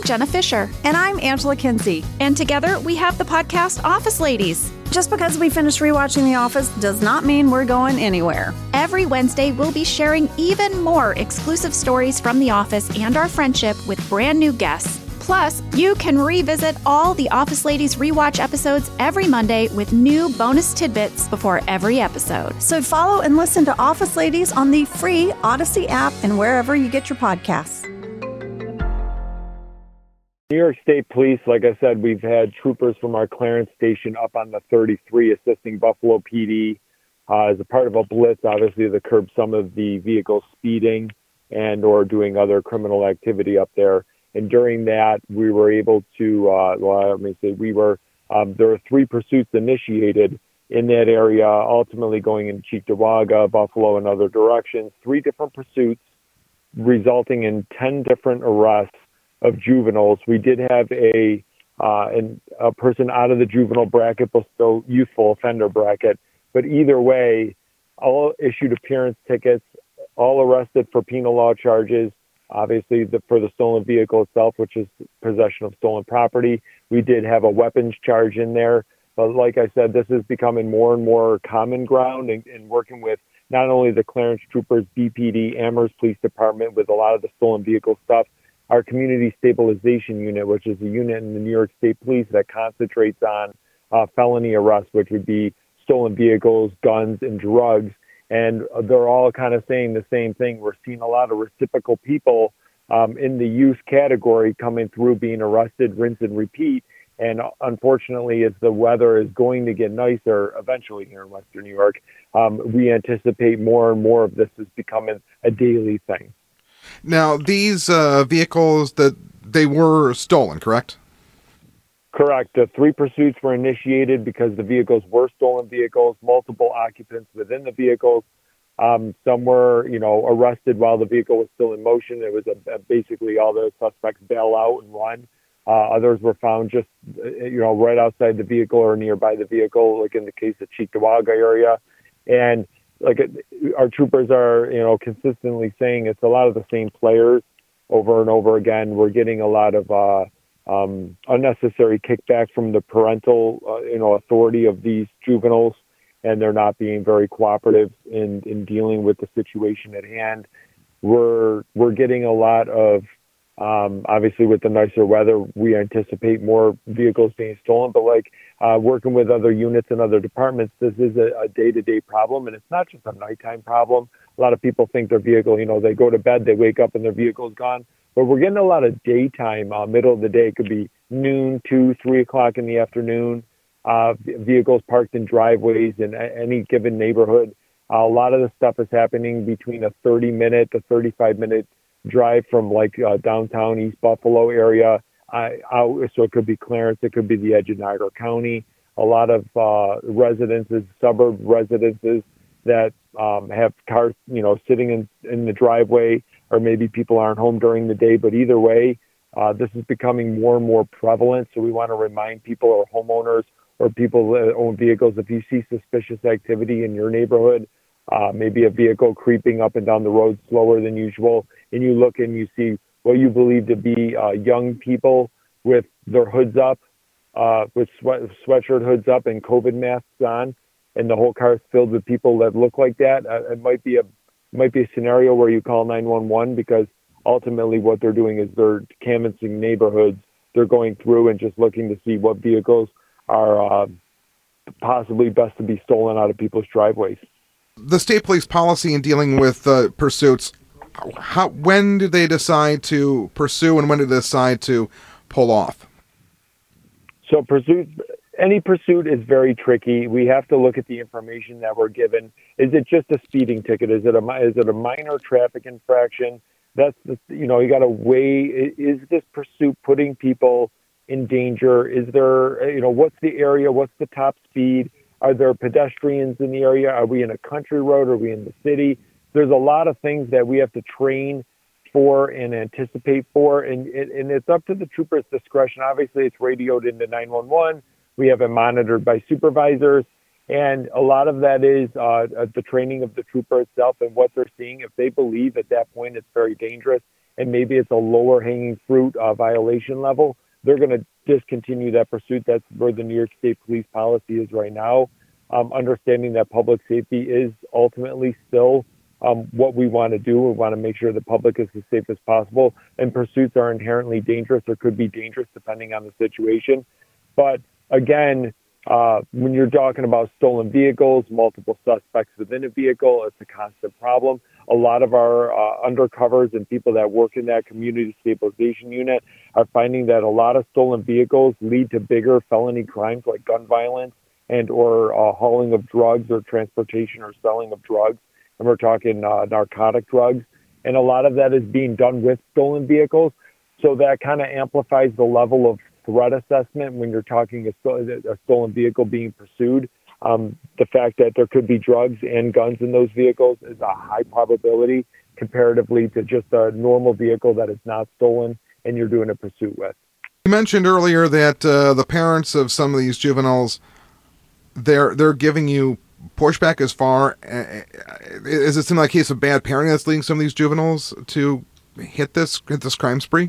Jenna Fisher. And I'm Angela Kinsey. And together we have the podcast Office Ladies. Just because we finished rewatching The Office does not mean we're going anywhere. Every Wednesday, we'll be sharing even more exclusive stories from The Office and our friendship with brand new guests. Plus, you can revisit all the Office Ladies rewatch episodes every Monday with new bonus tidbits before every episode. So follow and listen to Office Ladies on the free Odyssey app and wherever you get your podcasts. New York State Police, like I said, we've had troopers from our Clarence station up on the 33 assisting Buffalo PD as a part of a blitz, obviously, to curb some of the vehicles speeding and or doing other criminal activity up there. And during that, we were able to, there were 3 pursuits initiated in that area, ultimately going in Cheektowaga, Buffalo, and other directions. 3 different pursuits resulting in 10 different arrests of juveniles. We did have a person out of the juvenile bracket, but still youthful offender bracket. But either way, all issued appearance tickets, all arrested for penal law charges. Obviously, for the stolen vehicle itself, which is possession of stolen property. We did have a weapons charge in there. But like I said, this is becoming more and more common ground in working with not only the Clarence Troopers, BPD, Amherst Police Department with a lot of the stolen vehicle stuff, our Community Stabilization Unit, which is a unit in the New York State Police that concentrates on felony arrests, which would be stolen vehicles, guns, and drugs. And they're all kind of saying the same thing. We're seeing a lot of reciprocal people in the youth category coming through, being arrested, rinse and repeat. And unfortunately, as the weather is going to get nicer eventually here in Western New York, we anticipate more and more of this is becoming a daily thing. Now, these vehicles, they were stolen, correct? Correct. The 3 pursuits were initiated because the vehicles were stolen vehicles, multiple occupants within the vehicles. Some were, arrested while the vehicle was still in motion. It was basically all the suspects bail out and run. Others were found just, right outside the vehicle or nearby the vehicle, like in the case of Cheektowaga area. And like our troopers are, consistently saying it's a lot of the same players over and over again. We're getting a lot of unnecessary kickback from the parental, authority of these juveniles, and they're not being very cooperative in dealing with the situation at hand. We're getting a lot of, obviously with the nicer weather, we anticipate more vehicles being stolen, but working with other units and other departments, this is a day-to-day problem, and it's not just a nighttime problem. A lot of people think their vehicle, they go to bed, they wake up and their vehicle's gone. But we're getting a lot of daytime, middle of the day. It could be noon, 2, 3 o'clock in the afternoon, vehicles parked in driveways in any given neighborhood. A lot of the stuff is happening between a 30-minute to 35-minute drive from downtown East Buffalo area out. So it could be Clarence, it could be the edge of Niagara County. A lot of residences, suburb residences that have cars, sitting in the driveway, or maybe people aren't home during the day. But either way, this is becoming more and more prevalent. So we want to remind people or homeowners or people that own vehicles, if you see suspicious activity in your neighborhood, maybe a vehicle creeping up and down the road slower than usual, and you look and you see what you believe to be young people with their hoods up, with sweatshirt hoods up and COVID masks on, and the whole car is filled with people that look like that, it might be a scenario where you call 911, because ultimately what they're doing is they're canvassing neighborhoods. They're going through and just looking to see what vehicles are possibly best to be stolen out of people's driveways. The state police policy in dealing with pursuits, when do they decide to pursue and when do they decide to pull off? So any pursuit is very tricky. We have to look at the information that we're given. Is it just a speeding ticket? Is it a minor traffic infraction? You got to weigh, is this pursuit putting people in danger? Is there, what's the area? What's the top speed? Are there pedestrians in the area? Are we in a country road? Are we in the city? There's a lot of things that we have to train for and anticipate for, and it's up to the trooper's discretion. Obviously, it's radioed into 911. We have it monitored by supervisors, and a lot of that is the training of the trooper itself and what they're seeing. If they believe at that point it's very dangerous and maybe it's a lower hanging fruit violation level, they're going to discontinue that pursuit. That's where the New York State Police policy is right now. Understanding that public safety is ultimately still what we want to do. We want to make sure the public is as safe as possible, and pursuits are inherently dangerous or could be dangerous depending on the situation. But again, when you're talking about stolen vehicles, multiple suspects within a vehicle, it's a constant problem. A lot of our undercovers and people that work in that community stabilization unit are finding that a lot of stolen vehicles lead to bigger felony crimes like gun violence and or hauling of drugs or transportation or selling of drugs. And we're talking narcotic drugs. And a lot of that is being done with stolen vehicles. So that kind of amplifies the level of threat assessment when you're talking a stolen vehicle being pursued. The fact that there could be drugs and guns in those vehicles is a high probability comparatively to just a normal vehicle that is not stolen and you're doing a pursuit with. You mentioned earlier that the parents of some of these juveniles, they're giving you pushback as far. Is it similar like a case of bad parenting that's leading some of these juveniles to hit this crime spree?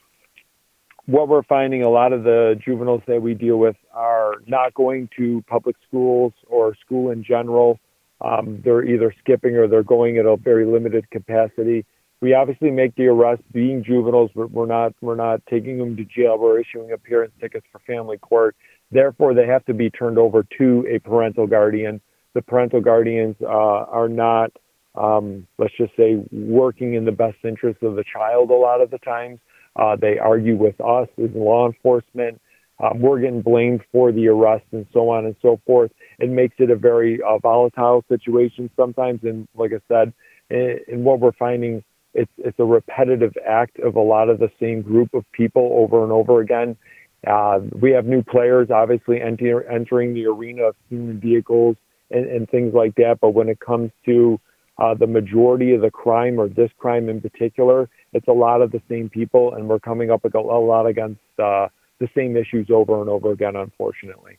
What we're finding, a lot of the juveniles that we deal with are not going to public schools or school in general. They're either skipping or they're going at a very limited capacity. We obviously make the arrest. Being juveniles, we're not taking them to jail. We're issuing appearance tickets for family court. Therefore, they have to be turned over to a parental guardian. The parental guardians are not, let's just say, working in the best interest of the child a lot of the times. They argue with us as law enforcement. We're getting blamed for the arrest and so on and so forth. It makes it a very volatile situation sometimes. And like I said, and what we're finding, it's a repetitive act of a lot of the same group of people over and over again. We have new players, obviously, entering the arena of human vehicles and things like that. But when it comes to the majority of the crime, or this crime in particular, it's a lot of the same people, and we're coming up with a lot against the same issues over and over again, unfortunately.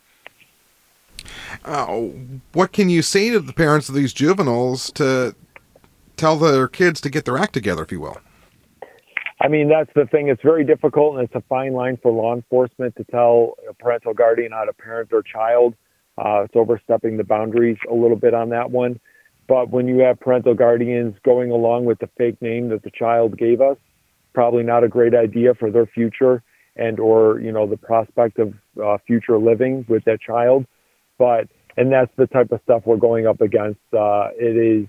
What can you say to the parents of these juveniles to tell their kids to get their act together, if you will? I mean, that's the thing. It's very difficult, and it's a fine line for law enforcement to tell a parental guardian how to parent their child. It's overstepping the boundaries a little bit on that one. But when you have parental guardians going along with the fake name that the child gave us, probably not a great idea for their future and or, the prospect of future living with that child. And that's the type of stuff we're going up against. It is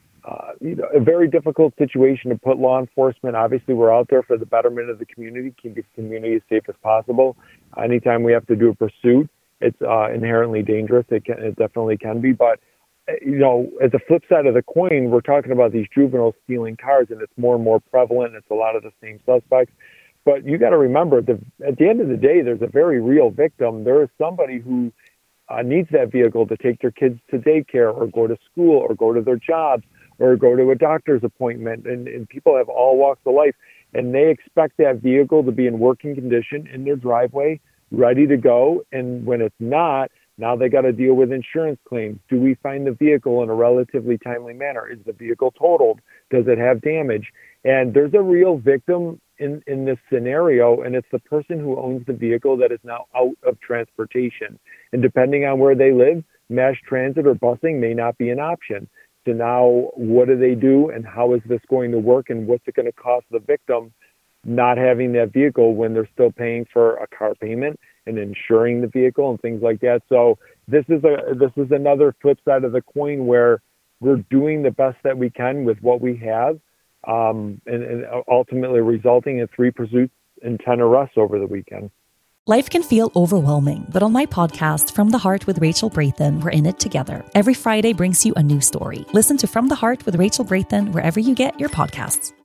a very difficult situation to put law enforcement. Obviously, we're out there for the betterment of the community, keep the community as safe as possible. Anytime we have to do a pursuit, it's inherently dangerous. It definitely can be. But as a flip side of the coin, we're talking about these juveniles stealing cars, and it's more and more prevalent. It's a lot of the same suspects. But you got to remember, at the end of the day, there's a very real victim. There is somebody who needs that vehicle to take their kids to daycare or go to school or go to their jobs or go to a doctor's appointment. And people have all walks of life, and they expect that vehicle to be in working condition in their driveway, ready to go. And when it's not, now they got to deal with insurance claims. Do we find the vehicle in a relatively timely manner? Is the vehicle totaled? Does it have damage? And there's a real victim in this scenario, and it's the person who owns the vehicle that is now out of transportation. And depending on where they live, mass transit or busing may not be an option. So now what do they do, and how is this going to work, and what's it going to cost the victim not having that vehicle when they're still paying for a car payment and insuring the vehicle and things like that? So this is another flip side of the coin where we're doing the best that we can with what we have, and ultimately resulting in 3 pursuits and 10 arrests over the weekend. Life can feel overwhelming, but on my podcast, From the Heart with Rachel Brathen, we're in it together. Every Friday brings you a new story. Listen to From the Heart with Rachel Brathen wherever you get your podcasts.